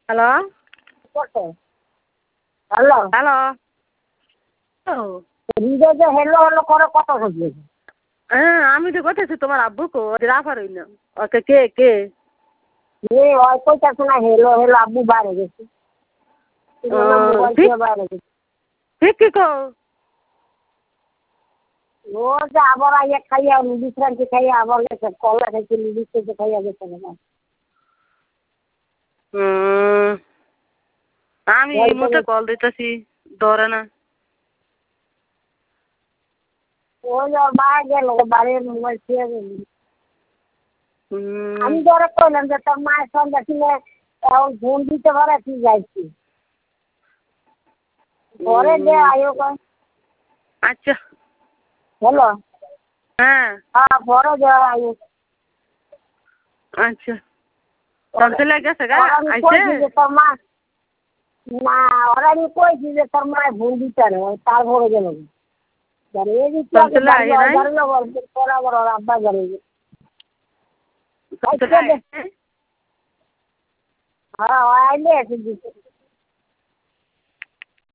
Hello hello hello হৃদয় যে hello hello করে কত হচ্ছে? হ্যাঁ আমি তো করতেছি তোমার আব্বু কো রাফার হইল ওকে কে কে ওই কইতাছে না হেলো হেলো আব্বু বাইরে গেছে মোবাইল ঠিক দিয়ে বাইরে গেছে। ঠিক কি কো ও যে আবার আইয়া খাইয়া বিশ্রান্তি খাইয়া আবার গেছে কলা খাইছে লুডিস খেতে খাইয়া গেছে না। আমি এই মুহূর্তে কল দিতেছি ধরে না। ওই ওর বাইরে গেল বাড়ির মোবাইল খেয়ে গেল। আমি ধরে কইলাম যে তোর মায়ের সন্ধ্যা ছিল এখন ফোন দিতে পারে তুই যাইছি ঘরে যে আয়ো আচ্ছা হ্যালো হ্যাঁ হ্যাঁ ঘরে যে আয়ো আচ্ছা তোর ছেলে গেছে গা আইছে কইছি যে তোর মা না ওরা আমি কইছি যে তোর মায়ের ফোন দিতে রে তারপরে গেল এই যে তোর ছেলে আই নাই বরাবর ওর আব্বা ঘরে তোর ছেলে আই নাই? হ্যাঁ আইলে